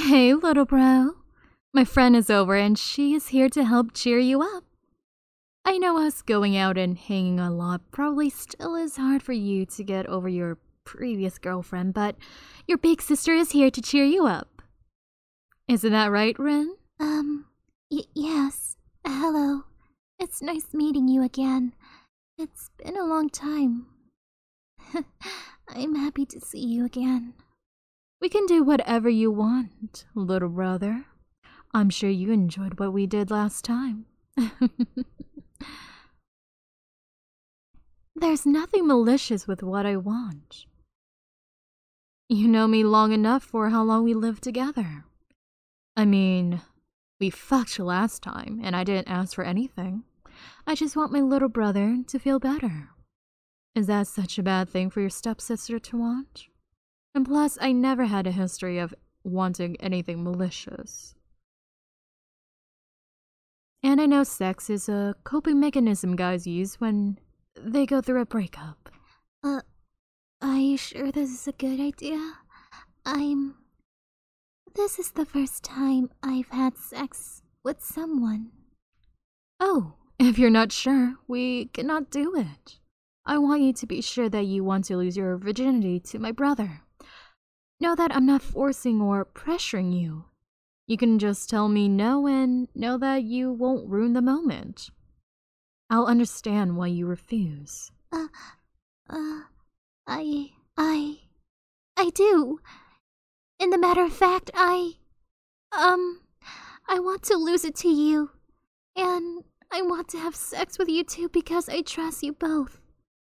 Hey, little bro. My friend is over and she is here to help cheer you up. I know us going out and hanging a lot probably still is hard for you to get over your previous girlfriend, but your big sister is here to cheer you up. Isn't that right, Rin? Yes. Hello. It's nice meeting you again. It's been a long time. I'm happy to see you again. We can do whatever you want, little brother. I'm sure you enjoyed what we did last time. There's nothing malicious with what I want. You know me long enough for how long we lived together. I mean, we fucked last time, and I didn't ask for anything. I just want my little brother to feel better. Is that such a bad thing for your stepsister to want? And plus, I never had a history of wanting anything malicious. And I know sex is a coping mechanism guys use when they go through a breakup. Are you sure this is a good idea? This is the first time I've had sex with someone. Oh, if you're not sure, we cannot do it. I want you to be sure that you want to lose your virginity to my brother. Know that I'm not forcing or pressuring you. You can just tell me no and know that you won't ruin the moment. I'll understand why you refuse. I do. In the matter of fact, I want to lose it to you. And I want to have sex with you too because I trust you both.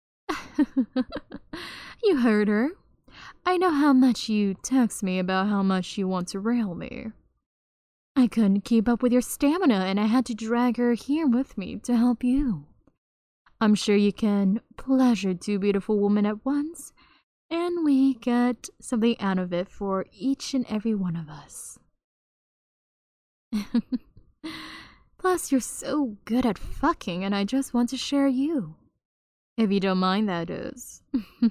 You heard her. I know how much you text me about how much you want to rail me. I couldn't keep up with your stamina and I had to drag her here with me to help you. I'm sure you can pleasure two beautiful women at once, and we get something out of it for each and every one of us. Plus, you're so good at fucking and I just want to share you. If you don't mind, that is.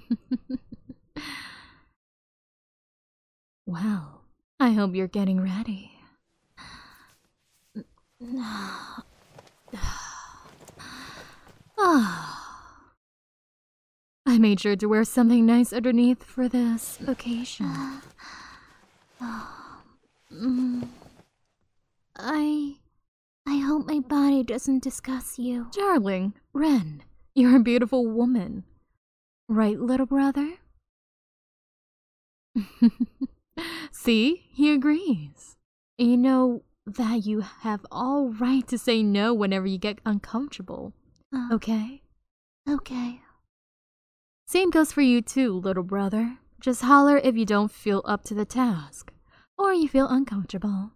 Well, I hope you're getting ready. I made sure to wear something nice underneath for this occasion. I hope my body doesn't disgust you. Darling, Ren, you're a beautiful woman. Right, little brother? See, he agrees. You know that you have all right to say no whenever you get uncomfortable. Okay? Okay. Same goes for you too, little brother. Just holler if you don't feel up to the task, or you feel uncomfortable.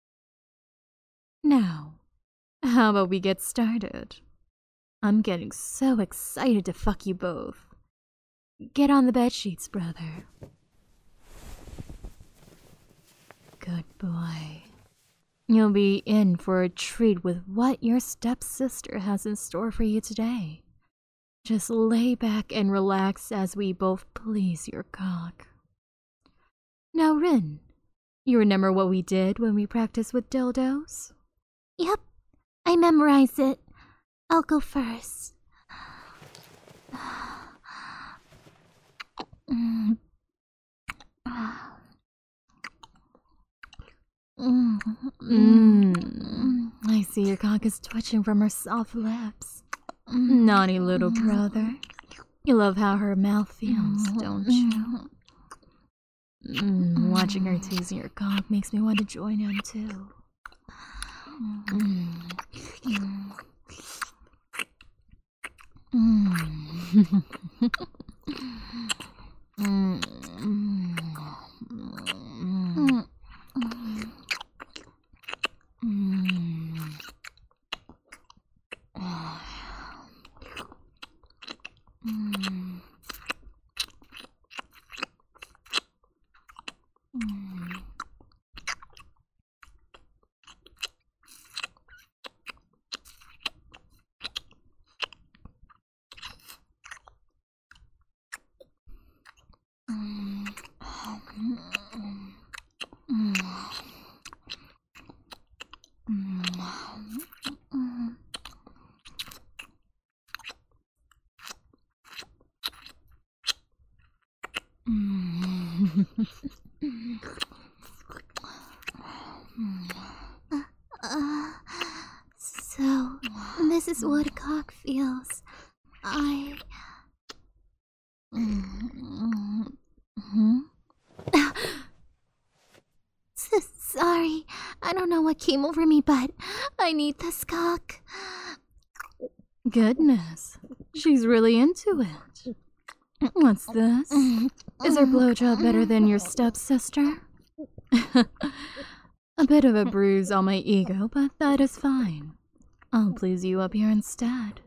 Now, how about we get started? I'm getting so excited to fuck you both. Get on the bed sheets, brother. Good boy. You'll be in for a treat with what your stepsister has in store for you today. Just lay back and relax as we both please your cock. Now, Rin, you remember what we did when we practiced with dildos? Yep, I memorized it. I'll go first. I see your cock is twitching from her soft lips. Naughty little brother. You love how her mouth feels, don't you? Watching her teasing your cock makes me want to join in too. So, this is what a cock feels. Sorry, I don't know what came over me, but I need this cock. Goodness, she's really into it. What's this? Is her blowjob better than your stepsister? A bit of a bruise on my ego, but that is fine. I'll please you up here instead.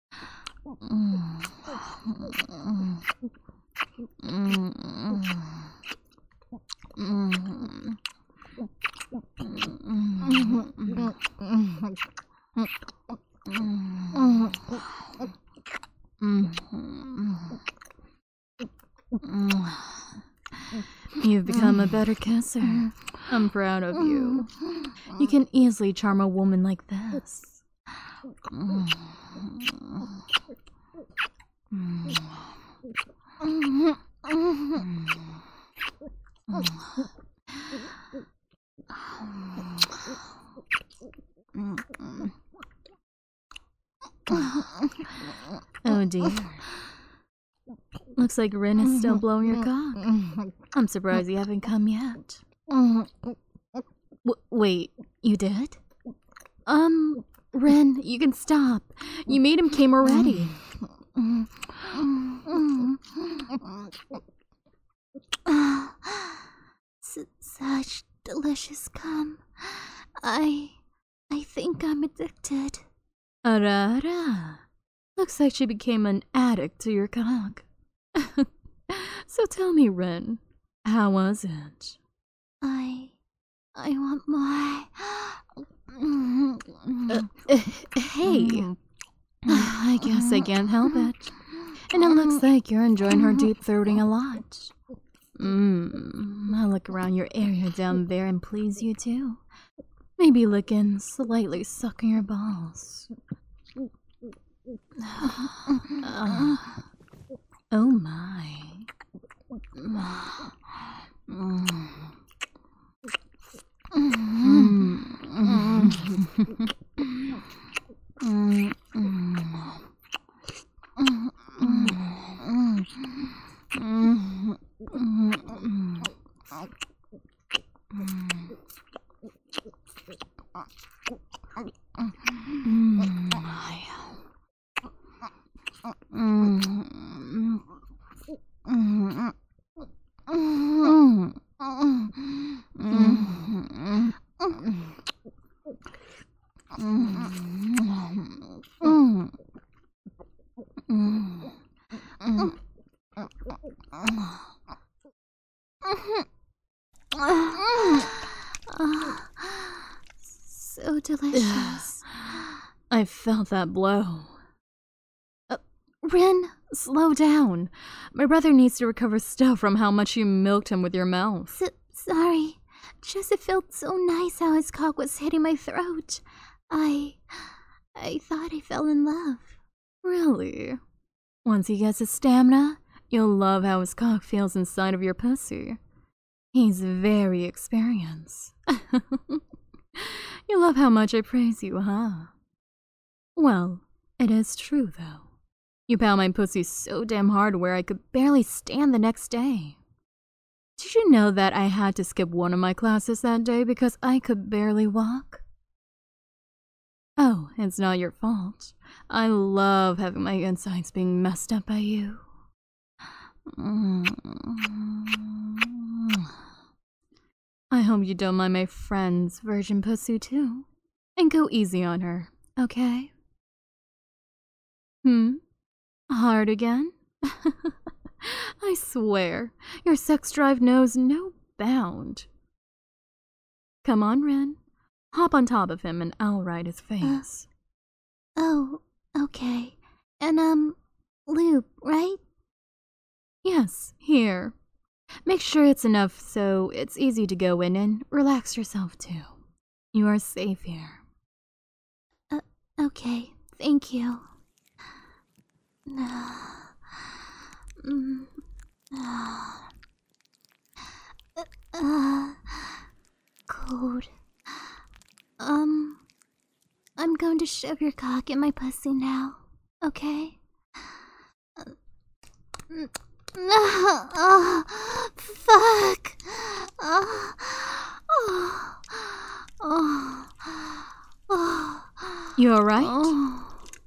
You've become a better kisser. I'm proud of you. You can easily charm a woman like this. Oh dear. Looks like Rin is still blowing your cock. I'm surprised you haven't come yet. Wait, you did? Rin, you can stop. You made him came already. Such delicious cum. I think I'm addicted. Arara. Looks like she became an addict to your cock. So tell me, Rin, how was it? I want more. Hey. I guess I can't help it. And it looks like you're enjoying her deep throating a lot. I'll look around your area down there and please you too. Maybe licking, slightly sucking your balls. Oh my. So delicious. I felt that blow. Rin, slow down. My brother needs to recover still from how much you milked him with your mouth. Sorry. Just it felt so nice how his cock was hitting my throat. I thought I fell in love. Really? Once he gets his stamina, you'll love how his cock feels inside of your pussy. He's very experienced. You love how much I praise you, huh? Well, it is true, though. You pound my pussy so damn hard where I could barely stand the next day. Did you know that I had to skip one of my classes that day because I could barely walk? Oh, it's not your fault. I love having my insides being messed up by you. I hope you don't mind my friend's virgin pussy too. And go easy on her, okay? Hard again? I swear, your sex drive knows no bound. Come on, Ren. Hop on top of him and I'll ride his face. Oh, okay. And, lube, right? Yes, here. Make sure it's enough so it's easy to go in and relax yourself too. You are safe here. Okay, thank you. cold. I'm going to shove your cock in my pussy now, okay? Fuck! You alright?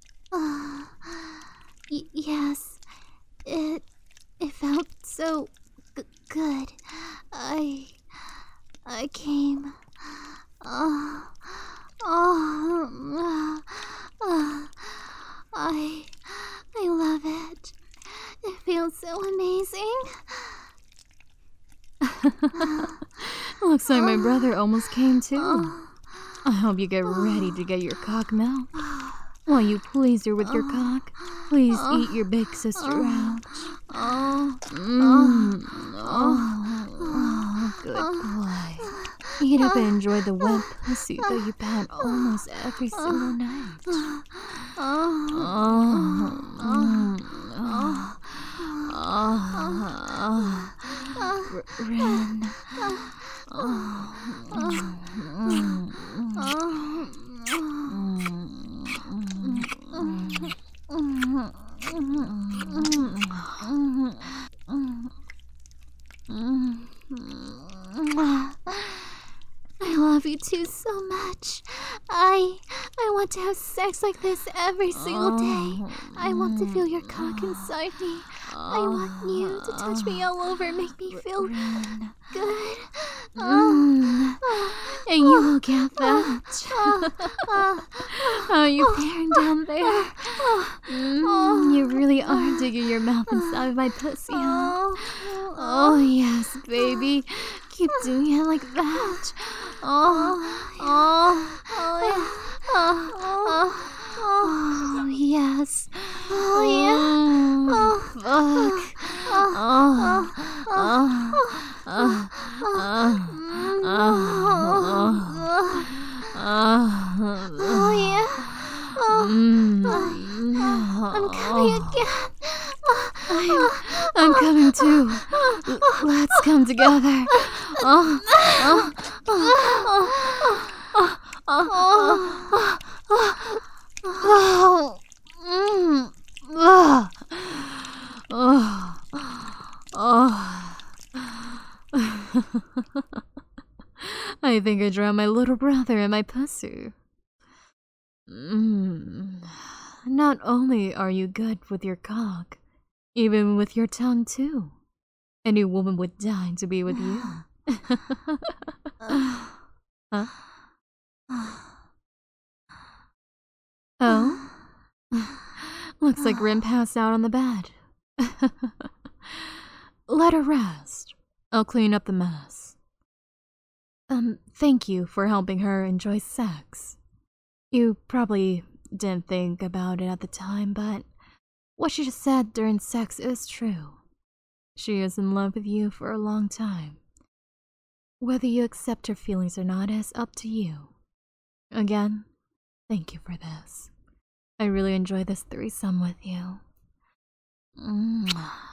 Yes. It felt so good. I came. I love it. It feels so amazing. Looks like my brother almost came too. I hope you get ready to get your cock milked. While you please her with your cock, please eat your big sister out. Good boy. Eat up and enjoy the wet pussy that you pat almost every single night. Ren. I love you too so much. I want to have sex like this every single day. I want to feel your cock inside me. I want you to touch me all over and make me feel good. And you will get that. How are you faring down there? You really are digging your mouth inside my pussy, huh? Oh, yes, baby. Keep doing it like that. Oh, yes. Oh, yeah. Fuck. Oh, yeah. I'm coming again. I'm coming too. Let's come together. I think I drowned my little brother in my pussy. Not only are you good with your cock, even with your tongue too. Any woman would die to be with you. Huh? Oh? Looks like Rin passed out on the bed. Let her rest. I'll clean up the mess. Thank you for helping her enjoy sex. You probably didn't think about it at the time, but what she just said during sex is true. She is in love with you for a long time. Whether you accept her feelings or not is up to you. Again, thank you for this. I really enjoy this threesome with you.